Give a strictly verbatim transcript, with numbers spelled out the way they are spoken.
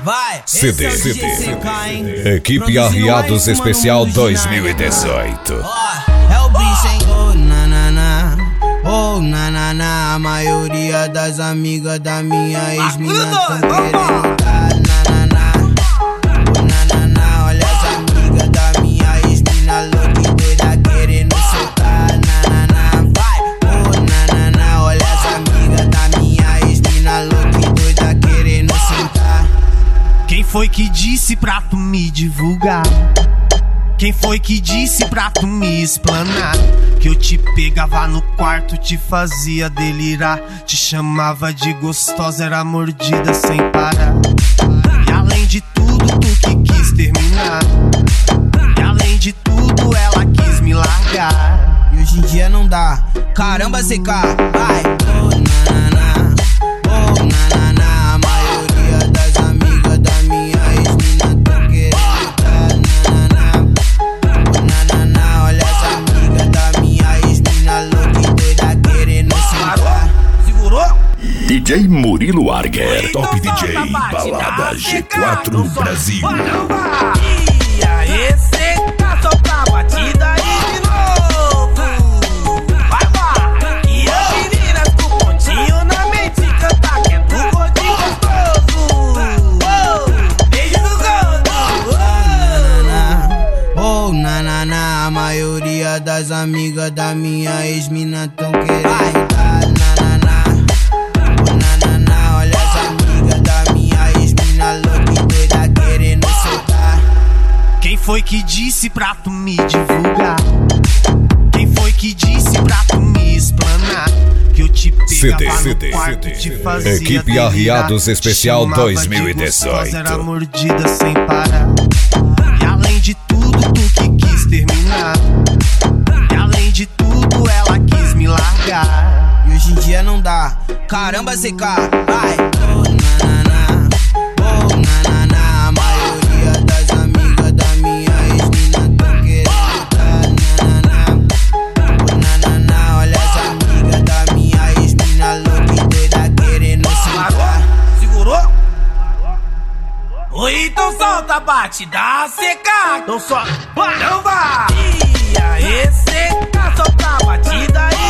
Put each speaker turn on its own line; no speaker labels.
Vai,
C D,
esse é o
C
D J C K, hein?
Equipe Arriados Especial dois mil e dezoito.
Ó, é o bicho, hein? Oh, nanana, oh, nanana. A maioria das amigas da minha ex-mina tão querendo dar nanana. Oh, nanana, olha as amigas da minha ex-mina louca e doida querendo soltar nanana. Vai, oh, nanana, olha as amigas da minha ex-mina louca e doida querendo sentar.
Quem foi que disse pra tu me divulgar? Quem foi que disse pra tu me explanar? Que eu te pegava no quarto, te fazia delirar, te chamava de gostosa, era mordida sem parar. E além de tudo, tu que quis terminar. E além de tudo, ela quis me largar.
E hoje em dia não dá. Caramba, C K, vai. Oh, nanana, oh, nanana. A maioria das amigas da minha ex-mina tão querendo dar nanana. Oh, nanana, olha as amigas da minha ex-mina louca e doida querendo sentar.
Segurou?
D J Murilo Arger, Top D J, Balada G quatro Brasil.
E aí, C K, só pra batida aí de novo. Vai, vai. E as meninas com pontinho na mente canta que é do gordinho gostoso. Oh, beijo no gordo.
Oh, nanana, a maioria das amigas da minha ex-mina tão querendo dar nanana. Oh, nanana, olha as amigas da minha ex-mina louca e doida querendo soltar.
Quem foi que disse pra tu me divulgar? Quem foi que disse pra tu me explanar? Que eu te
C D,
pegava
C D,
no quarto,
C D.
te fazia
Equipe
delirar,
Arriados Especial
te chamava
dois mil e dezoito.
de gostosa, era mordida sem parar. E além de tudo, tu que quis terminar. E além de tudo, ela quis me largar.
E hoje em dia não dá. Caramba, C K, vai. Oh, nanana, oh, nanana. A maioria das amigas da minha ex-mina tão querendo dar nanana. Oh, nanana, olha as amigas da minha ex-mina louca e doida querendo sentar.
Segurou? Oi, então solta a batida, C K. Então só, vai, não vai. E aí, C K, solta a batida aí.